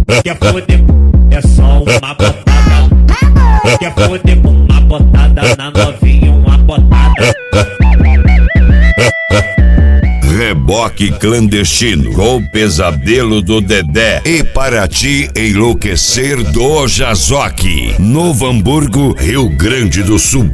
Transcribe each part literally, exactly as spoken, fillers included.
Quer foder, é só uma botada. Quer foder com uma botada na novinha, uma botada. Reboque clandestino com o pesadelo do Dedé e para te enlouquecer do Jazoque, Novo Hamburgo, Rio Grande do Sul.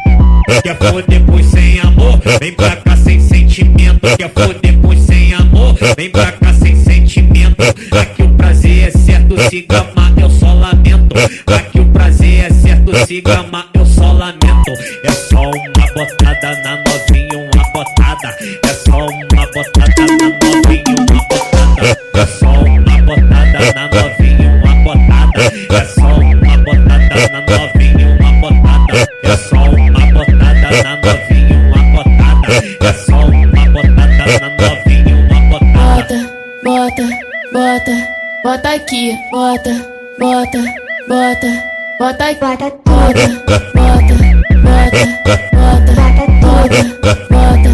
Quer foder pois sem amor, vem pra cá sem sentimento. Quer foder pois sem amor, vem pra cá sem sentimento. Aqui o prazer é certo, se gamar eu só lamento. Aqui o prazer é certo, se gamar eu só lamento. É só uma botada na novinha, uma botada. É só uma botada na novinha, uma botada. É só uma botada na novinha, uma botada. É só uma botada na novinha, uma botada. É só uma botada na novinha, uma botada. É só uma botada na novinha, uma botada. Bota, bota, bota, bota aqui, bota, bota, bota, bota aqui, bota, bota, bota, bota, bota, bota, bota,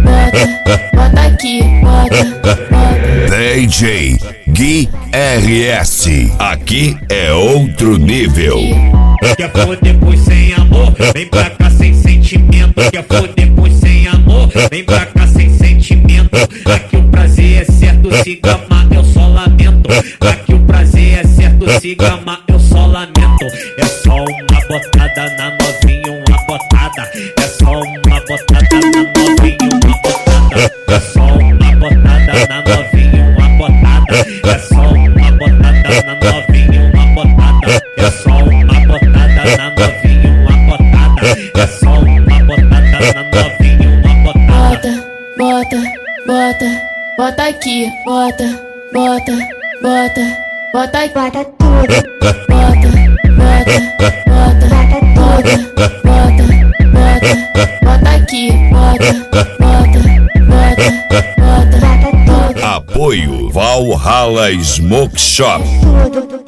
bota, bota aqui, bota, bota. D J Gui R S, aqui é outro nível. Quer foder pois sem amor, vem pra cá sem sentimento. Quer foder pois sem amor, vem pra cá sem sentimento. Aqui o prazer é certo, se gamar eu só lamento. Aqui o prazer é certo, se gamar eu só lamento. É só uma botada na novinha, uma botada. É só uma botada na novinha, uma botada. É só uma botada na novinha, uma botada. É só uma botada na novinha, uma botada. É só uma botada na novinha, uma botada. É só uma botada na novinha, uma botada. Bota, bota, bota aqui, bota, bota, bota, bota aqui, bota tudo. Bota, bota, bota, bota, bota, bota, bota aqui, bota, bota, bota, bota, bota. Apoio Valhalla Smoke Shop. Tudo.